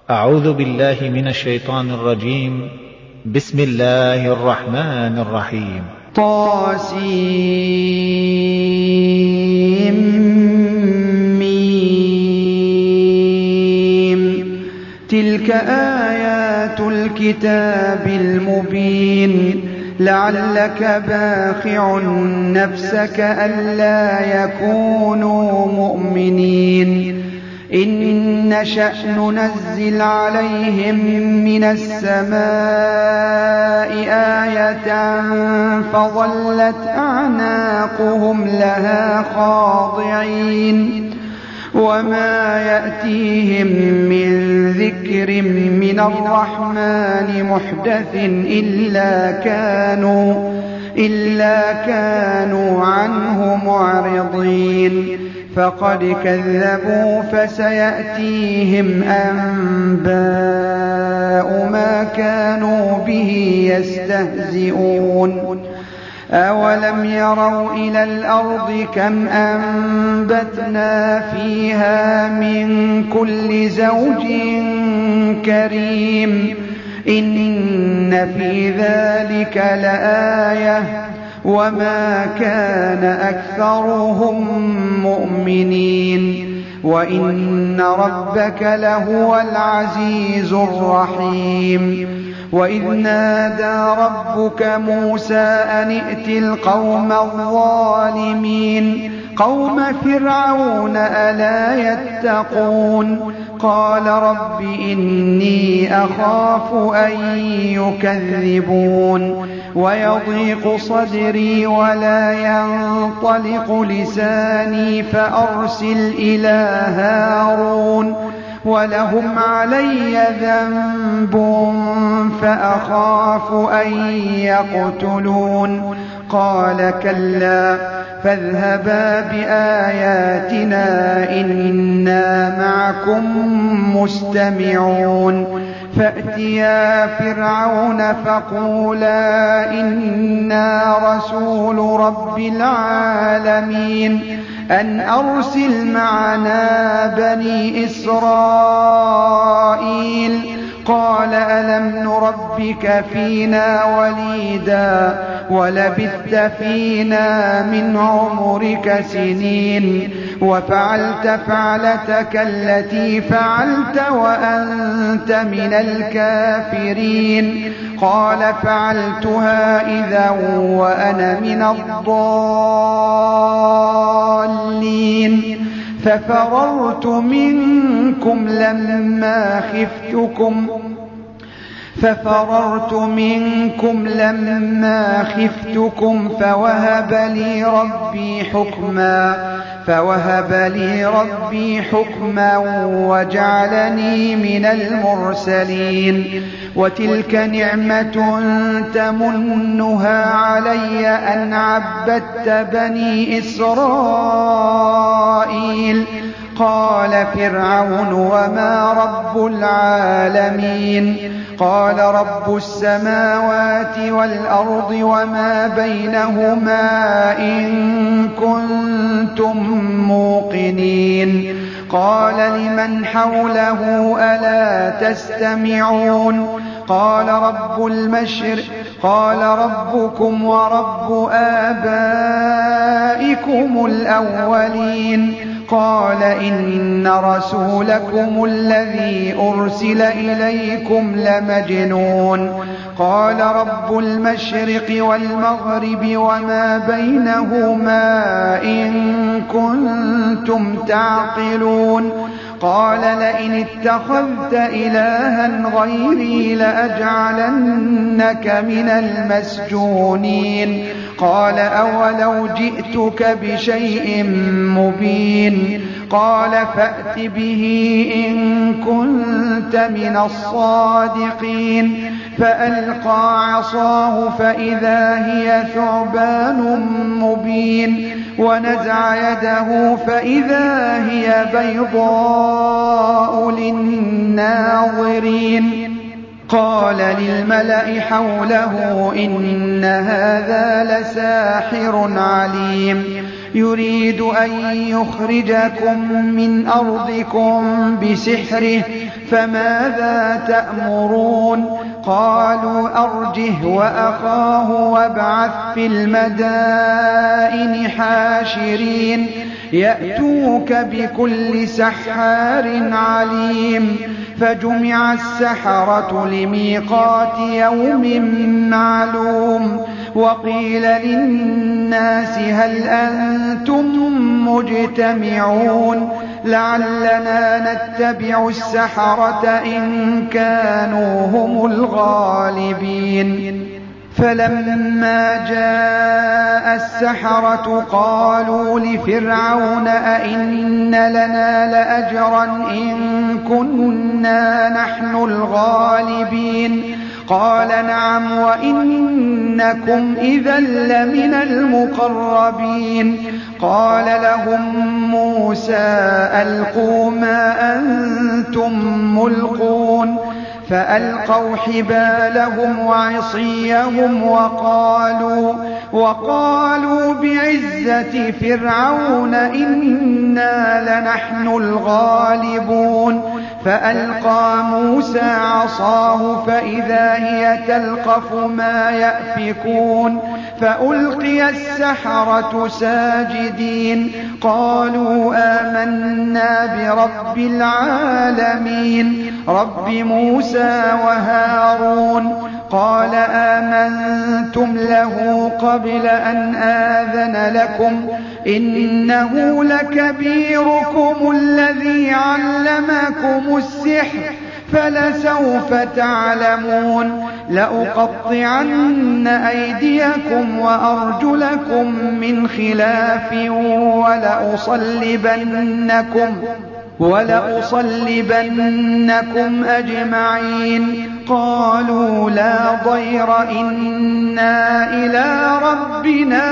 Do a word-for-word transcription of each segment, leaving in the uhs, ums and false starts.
أعوذ بالله من الشيطان الرجيم. بسم الله الرحمن الرحيم. طاسيم. تلك آيات الكتاب المبين. لعلك باخع نفسك ألا يكونوا مؤمنين. إن نشأ ننزل عليهم من السماء آية فظلت أعناقهم لها خاضعين. وما يأتيهم من ذكر من الرحمن محدث إلا كانوا, إلا كانوا عنه معرضين. فقد كذبوا فسيأتيهم أنباء ما كانوا به يستهزئون. أولم يروا إلى الأرض كم أنبتنا فيها من كل زوج كريم. إن في ذلك لآية وما كان أكثرهم مؤمنين. وإن ربك لهو العزيز الرحيم. وإذ نادى ربك موسى أن ائت القوم الظالمين قوم فرعون ألا يتقون. قال رب إني أخاف أن يكذبون ويضيق صدري ولا ينطلق لساني فأرسل إلى هارون ولهم علي ذنب فأخاف أن يقتلون. قال كلا فاذهبا بآياتنا إنا معكم مستمعون. فأتيا فرعون فقولا إنا رسول رب العالمين أن أرسل معنا بني إسرائيل. قال ألم نربك فينا وليدا ولبثت فينا من عمرك سنين وفعلت فعلتك التي فعلت وأنت من الكافرين. قال فعلتها إذا وأنا من الضالين. ففررت منكم لما خفتكم ففررت منكم لما خفتكم فوهب لي ربي حكما فوهب لي ربي حكما وجعلني من المرسلين. وتلك نعمة تمنها علي أن عبدت بني إسرائيل. قال فرعون وما رب العالمين. قال رب السماوات والأرض وما بينهما إن كنتم موقنين. قال لمن حوله ألا تستمعون. قال رب المشرق قال ربكم ورب آبائكم الأولين. قال إن رسولكم الذي أرسل إليكم لمجنون. قال رب المشرق والمغرب وما بينهما إن كنتم تعقلون. قال لئن اتخذت إلها غيري لأجعلنك من المسجونين. قال أولو جئتك بشيء مبين. قال فأت به إن كنت من الصادقين. فألقى عصاه فإذا هي ثعبان مبين. ونزع يده فإذا هي بيضاء للناظرين. قال للملأ حوله إن هذا لساحر عليم. يريد أن يخرجكم من أرضكم بسحره فماذا تأمرون؟ قالوا أرجه وأخاه وابعث في المدائن حاشرين يأتوك بكل سحار عليم. فجمع السحرة لميقات يوم معلوم. وقيل للناس هل أنتم مجتمعون لعلنا نتبع السحرة إن كانوا هم الغالبين. فلما جاء السحرة قالوا لفرعون أئن لنا لأجرا إن كنا نحن الغالبين؟ قال نعم وإنكم إذا لمن المقربين. قال لهم موسى ألقوا ما أنتم ملقون. فألقوا حبالهم وعصيهم وقالوا, وقالوا بعزة فرعون إنا لنحن الغالبون. فألقى موسى عصاه فإذا هي تلقف ما يأفكون. فألقي السحرة ساجدين قالوا آمنا برب العالمين رب موسى وهارون. قال آمنتم له قبل أن آذن لكم إنه لكبيركم الذي علمكم السحر فلسوف تعلمون لأقطعن أيديكم وأرجلكم من خلاف ولأصلبنكم ولأصلبنكم أجمعين. قالوا لا ضير إنا إلى ربنا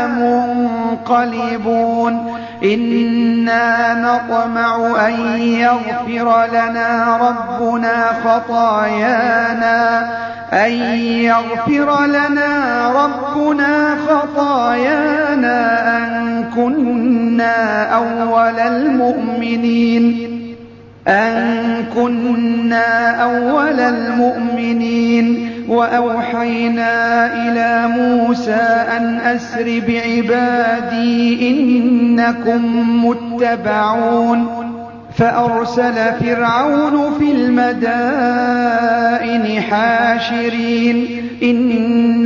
منقلبون إنا نطمع أن يغفر لنا ربنا خطايانا أن يغفر لنا ربنا خطايانا أن كنا أول المؤمنين أن كنا أول المؤمنين. وأوحينا إلى موسى أن أسر بعبادي إنكم متبعون. فأرسل فرعون في المدائن حاشرين إن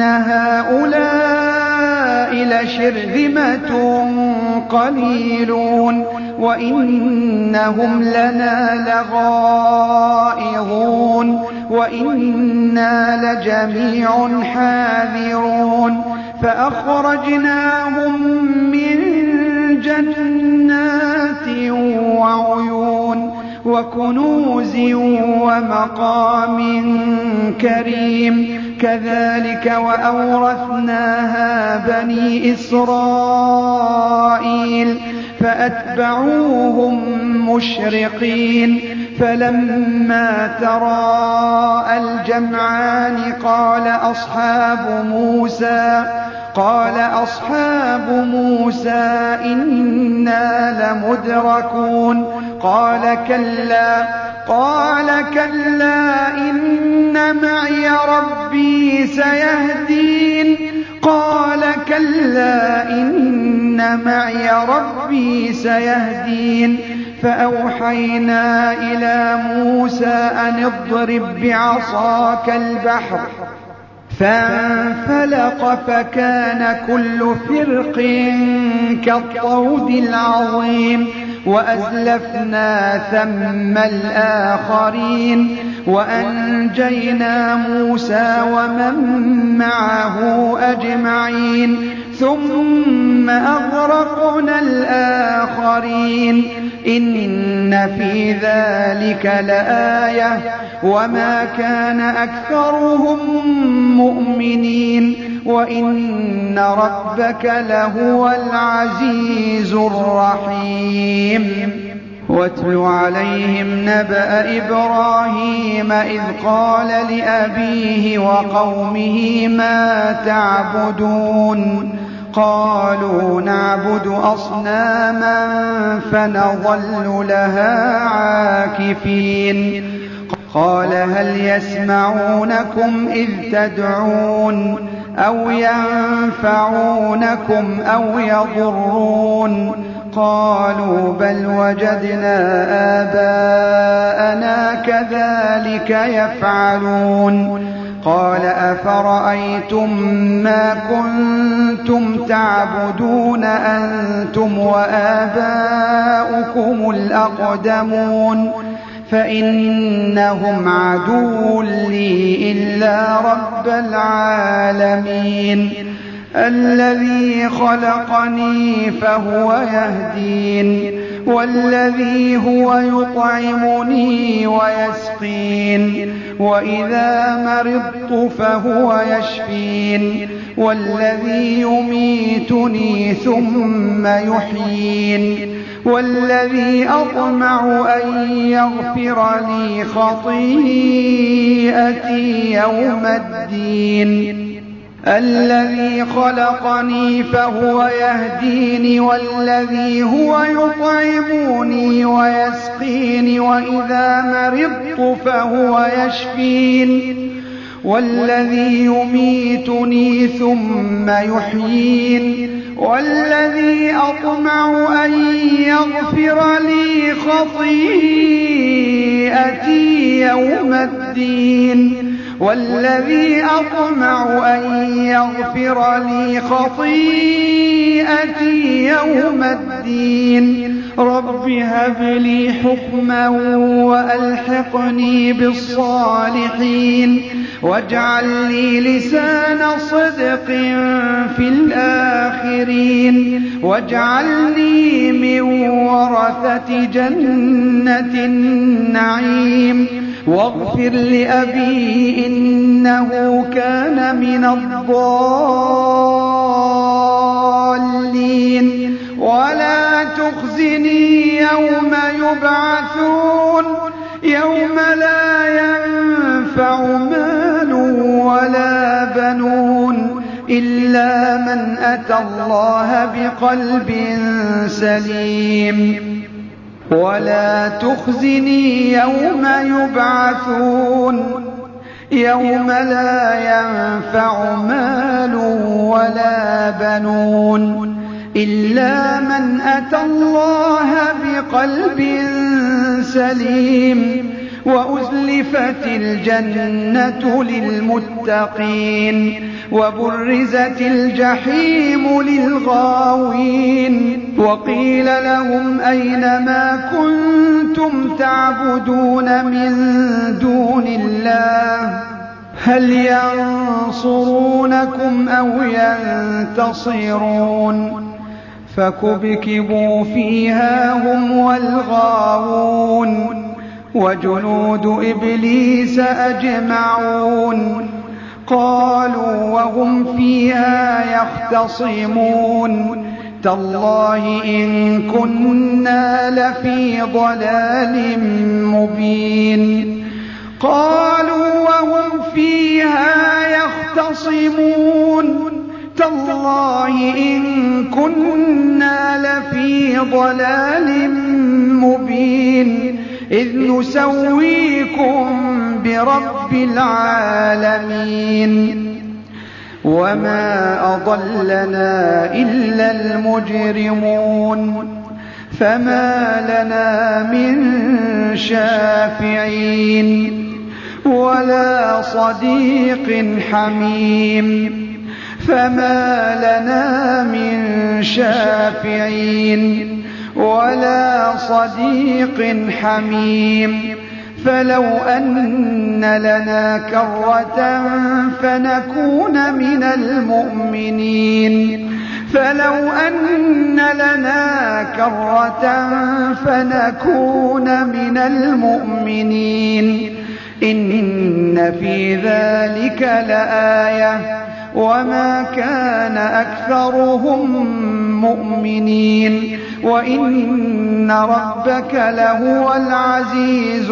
هؤلاء لشرذمة قليلون وإنهم لنا لغائظون وإنا لجميع حاذرون. فأخرجناهم من جنات وعيون وكنوز ومقام كريم كذلك وأورثناها بني إسرائيل فأتبعوهم مشرقين. فلما تراءى الجمعان قال أصحاب موسى قال أصحاب موسى إنا لمدركون قال كلا قال كلا إن معي ربي سيهدين قال كلا إن معي ربي سيهدين. فأوحينا إلى موسى أن اضرب بعصاك البحر فانفلق فكان كل فرق كالطود العظيم. وأزلفنا ثم الآخرين وأنجينا موسى ومن معه أجمعين ثم أغرقنا الآخرين. إن في ذلك لآية وما كان أكثرهم مؤمنين وإن ربك لهو العزيز الرحيم. واتل عليهم نبأ إبراهيم إذ قال لأبيه وقومه ما تعبدون قالوا نعبد أصناما فنظل لها عاكفين قال هل يسمعونكم إذ تدعون أو ينفعونكم أو يضرون قالوا بل وجدنا آباءنا كذلك يفعلون قال أفرأيتم ما كنتم تعبدون أنتم وآباؤكم الأقدمون فإنهم عدو لي إلا رب العالمين الذي خلقني فهو يهدين والذي هو يطعمني ويسقين وإذا مرضت فهو يشفين والذي يميتني ثم يحيين والذي أطمع أن يغفر لي خطيئتي يوم الدين الذي خلقني فهو يهدين والذي هو يطعمني ويسقين وإذا مرضت فهو يشفين والذي يميتني ثم يحيين والذي أطمع أن يغفر لي خطيئتي يوم الدين والذي أطمع أن يغفر لي خطيئتي يوم الدين رب هب لي حكما وألحقني بالصالحين واجعل لي لسان صدق في الآخرين واجعلني من ورثة جنة النعيم واغفر لأبي إنه كان من الضالين ولا تخزني يوم يبعثون يوم لا ينفع مال ولا بنون إلا من أتى الله بقلب سليم ولا تخزني يوم يبعثون يوم لا ينفع مال ولا بنون إلا من أتى الله بقلب سليم وأزلفت الجنة للمتقين وبرزت الجحيم للغاوين وقيل لهم أين ما كنتم تعبدون من دون الله هل ينصرونكم أو ينتصرون فكبكبوا فيها هم والغاوون وجنود إبليس أجمعون قالوا وهم فيها يختصمون تالله إن كنا لفي ضلال مبين قالوا وهم فيها يختصمون تالله إن كنا لفي ضلال مبين إذ نسويكم برب العالمين وما أضلنا إلا المجرمون فما لنا من شافعين ولا صديق حميم فما لنا من شافعين ولا صديق حميم فلو أن لنا كرة فنكون من المؤمنين فلو أن لنا كرة فنكون من المؤمنين إن في ذلك لآية وما كان أكثرهم مؤمنين وإن ربك لهو العزيز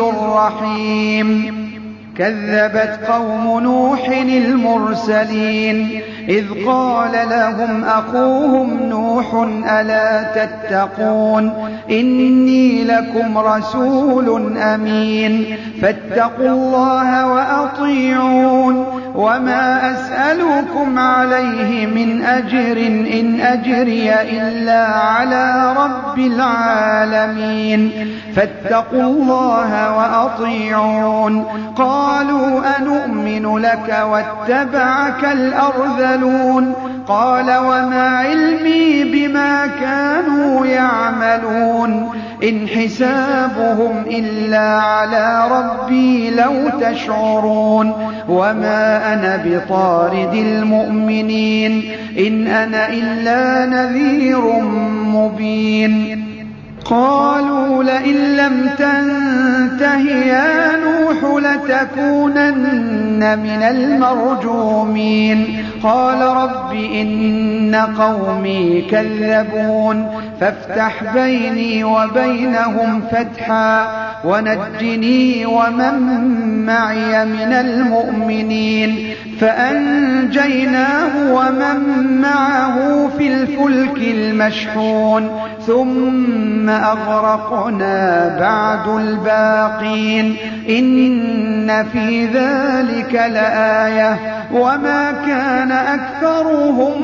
الرحيم كذبت قوم نوح المرسلين إذ قال لهم أخوهم نوح ألا تتقون إني لكم رسول أمين فاتقوا الله وأطيعون وما أسألكم عليه من أجر إن أجري إلا على رب العالمين فاتقوا الله وأطيعون قالوا أنؤمن لك واتبعك الأرذلون قال وما علمي بما كانوا يعملون إن حسابهم إلا على ربي لو تشعرون وما أنا بطارد المؤمنين إن أنا إلا نذير مبين قالوا لئن لم تنته يا نوح لتكونن من المرجومين قال رب إن قومي كذبون فافتح بيني وبينهم فتحا ونجني ومن معي من المؤمنين فأنجيناه ومن معه في الفلك المشحون ثم أغرقنا بعد الباقين إن في ذلك لآية وما كان أكثرهم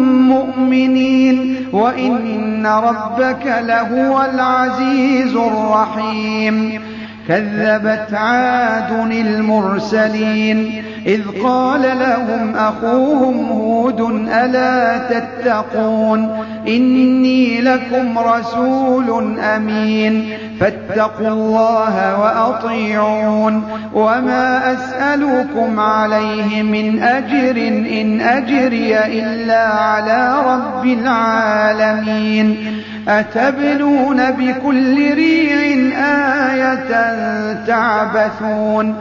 مؤمنين وإن ربك لهو العزيز الرحيم كذبت عاد المرسلين إذ قال لهم أخوهم هود ألا تتقون إني لكم رسول أمين فاتقوا الله وأطيعون وما أسألكم عليه من أجر إن أجري إلا على رب العالمين أتبنون بكل ريع آية تعبثون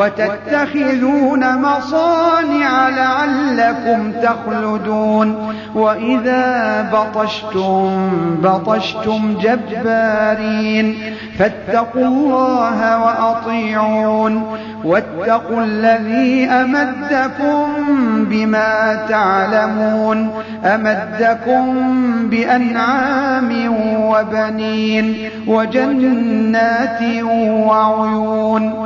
وتتخذون مصانع لعلكم تخلدون وإذا بطشتم بطشتم جبارين فاتقوا الله وأطيعون واتقوا الذي أمدكم بما تعلمون أمدكم بأنعام وبنين وجنات وعيون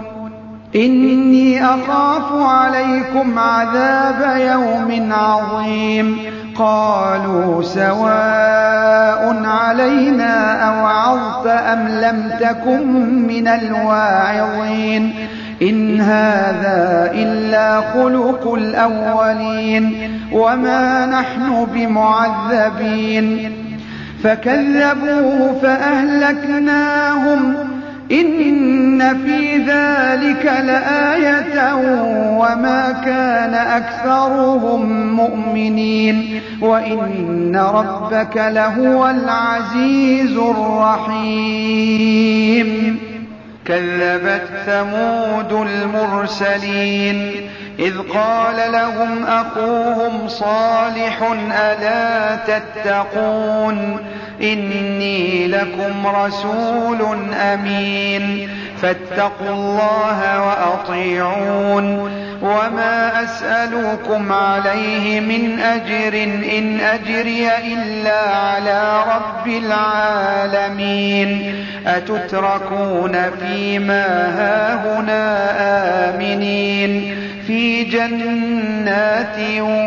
إني أخاف عليكم عذاب يوم عظيم قالوا سواء علينا أوعظت أم لم تكن من الواعظين إن هذا إلا خلق الأولين وما نحن بمعذبين فكذبوه فأهلكناهم إن في ذلك لآية وما كان أكثرهم مؤمنين وإن ربك لهو العزيز الرحيم كذبت ثمود المرسلين إذ قال لهم أخوهم صالح ألا تتقون إني لكم رسول أمين فاتقوا الله وأطيعون وما أسألكم عليه من أجر إن أجري إلا على رب العالمين أتتركون فيما هاهنا آمنين في جنات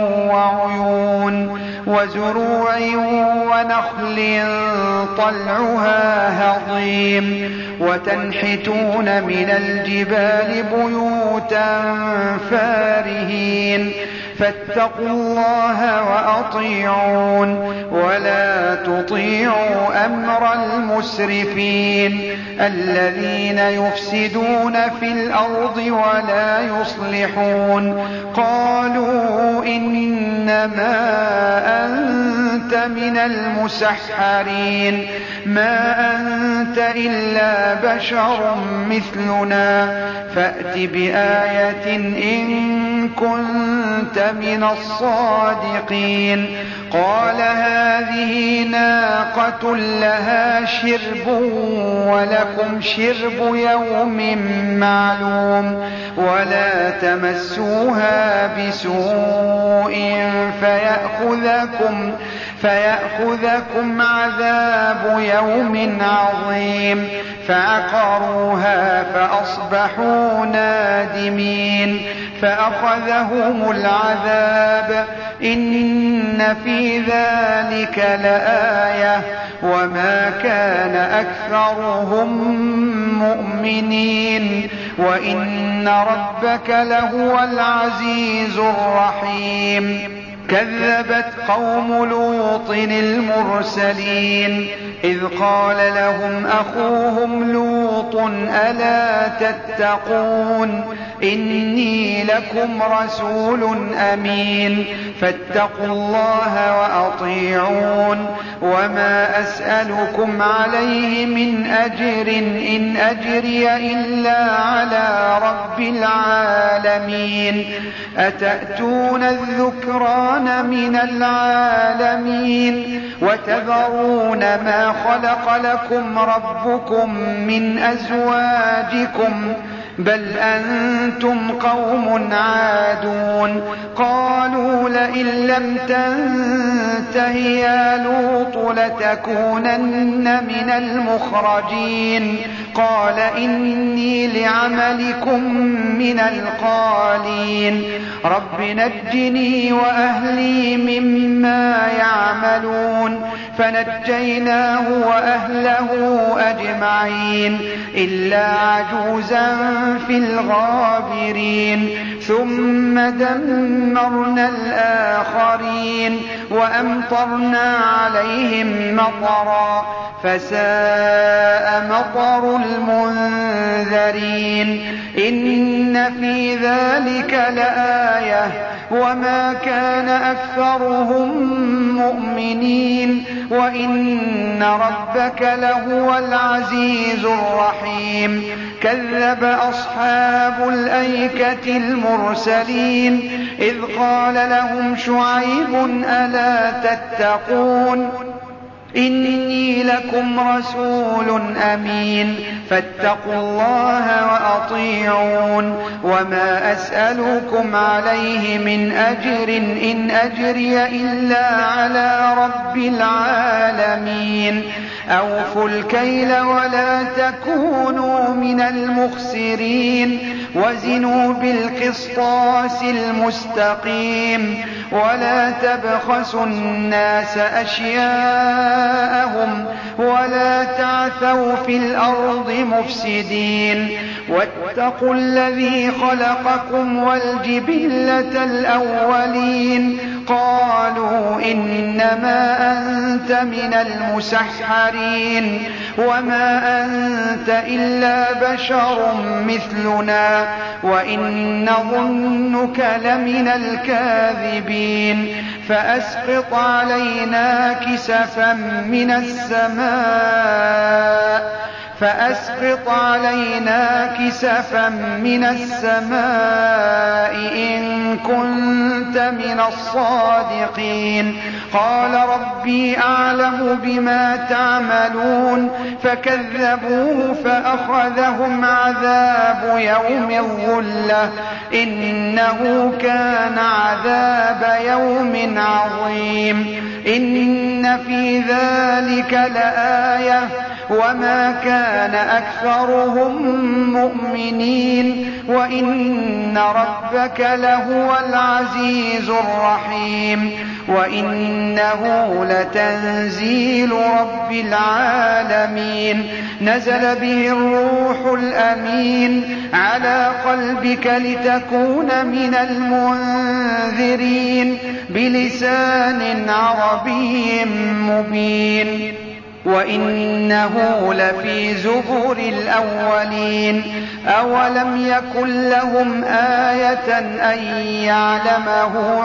وعيون وزروع ونخل طلعها هضيم وتنحتون من الجبال بيوتا فارهين فاتقوا الله وأطيعون ولا تطيعوا أمر المسرفين الذين يفسدون في الأرض ولا يصلحون قالوا إنما أنت من المسحرين ما أنت إلا بشر مثلنا فأت بآية إن كنت من الصادقين قال هذه ناقة لها شرب ولكم شرب يوم معلوم ولا تمسوها بسوء فيأخذكم, فيأخذكم عذاب يوم عظيم فعقروها فأصبحوا نادمين فأخذهم العذاب إن في ذلك لآية وما كان أكثرهم مؤمنين وإن ربك لهو العزيز الرحيم. كذبت قوم لوط المرسلين إذ قال لهم أخوهم لوط ألا تتقون إني لكم رسول أمين فاتقوا الله وأطيعون وما أسألكم عليه من أجر إن أجري إلا على رب العالمين أتأتون الذكران من العالمين وتذرون ما خلق لكم ربكم من أزواجكم بل أنتم قوم عادون. قالوا لئن لم تنته يا لوط لتكونن من المخرجين قال إني لعملكم من القالين رب نجني وأهلي مما يعملون فنجيناه وأهله أجمعين إلا عجوزا في الغابرين ثم دمرنا الآخرين وأمطرنا عليهم مطرا فساء مطر المنذرين إن في ذلك لآية وما كان أكثرهم مؤمنين وإن ربك لهو العزيز الرحيم. كذب أصحاب الأيكة المرسلين إذ قال لهم شعيب ألا تتقون إني لكم رسول أمين فاتقوا الله وأطيعون وما أسألكم عليه من أجر إن أجري إلا على رب العالمين. أوفوا الكيل ولا تكونوا من المخسرين وزنوا بالقسطاس المستقيم ولا تبخسوا الناس أشياءهم ولا تعثوا في الأرض مفسدين واتقوا الذي خلقكم والجبلة الأولين قالوا إنما أنت من المسحرين وما أنت إلا بشر مثلنا وإن ظنك لمن الكاذبين فأسقط علينا كسفا من السماء فأسقط علينا كسفا من السماء إن كنت من الصادقين قال ربي أعلم بما تعملون فكذبوه فأخذهم عذاب يوم الظلة إنه كان عذاب يوم عظيم. إن في ذلك لآية وما كان أكثرهم مؤمنين وإن ربك لهو العزيز الرحيم. وإنه لتنزيل رب العالمين نزل به الروح الأمين على قلبك لتكون من المنذرين بلسان عربي مبين وإنه لفي زبر الأولين. أولم يكن لهم آية أن يعلمه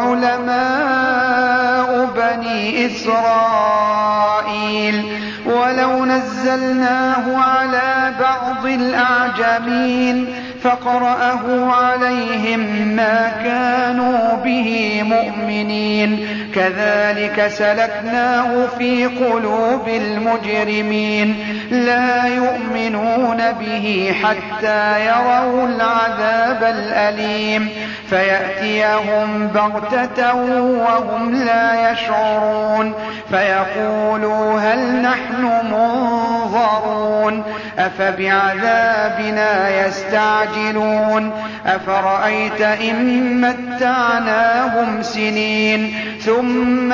علماء بني إسرائيل ولو نزلناه على بعض الأعجمين فقرأه عليهم ما كانوا به مؤمنين كذلك سلكناه في قلوب المجرمين لا يؤمنون به حتى يروا العذاب الأليم فيأتيهم بغتة وهم لا يشعرون فيقولوا هل نحن منظرون أفبعذابنا يستعجلون أفرأيت إن متعناهم سنين ثم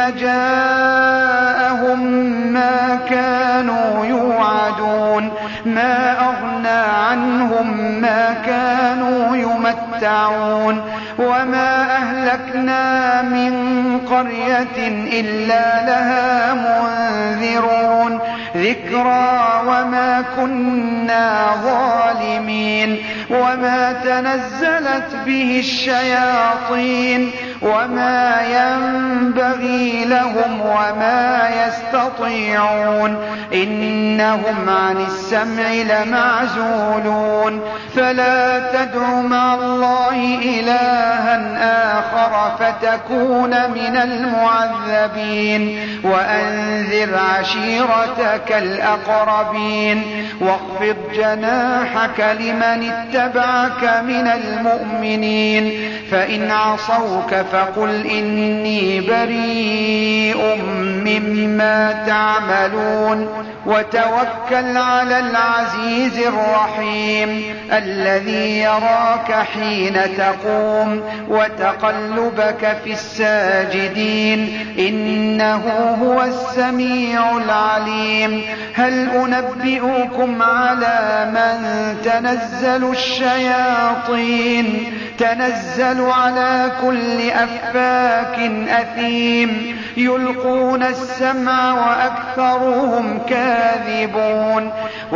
جاءهم ما كانوا يوعدون ما أغنى عنهم ما كانوا يمتعون وما أهلكنا من قرية إلا لها منذرون ذكرى وما كنا ظالمين وما تنزلت به الشياطين وما ينبغي لهم وما يستطيعون إنهم عن السمع لمعزولون فلا تدع مع الله إلها آخر فتكون من المعذبين وأنذر عشيرتك الأقربين واخفض جناحك لمن اتبعك من المؤمنين فإن عصوك فقل إني بريء مما تعملون وتوكل على العزيز الرحيم الذي يراك حين تقوم وتقلبك في الساجدين إنه هو السميع العليم هل أنبئكم على من تنزل الشياطين تنزل على كل أفاك أثيم يلقون السمع وأكثرهم كاذبون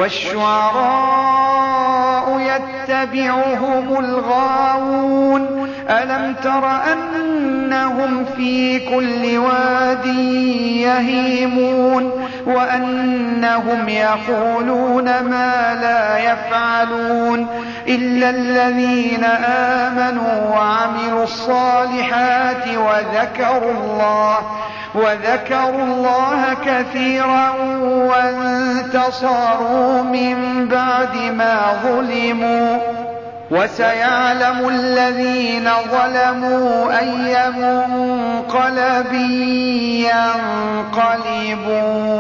والشعراء يتبعهم الغاوون ألم تر أنهم في كل واد يهيمون وأنهم يقولون ما لا يفعلون إلا الذين آمنوا وعملوا الصالحات وذكروا الله وذكروا الله كثيرا وانتصروا من بعد ما ظلموا وسيعلم الذين ظلموا أي منقلب ينقلبون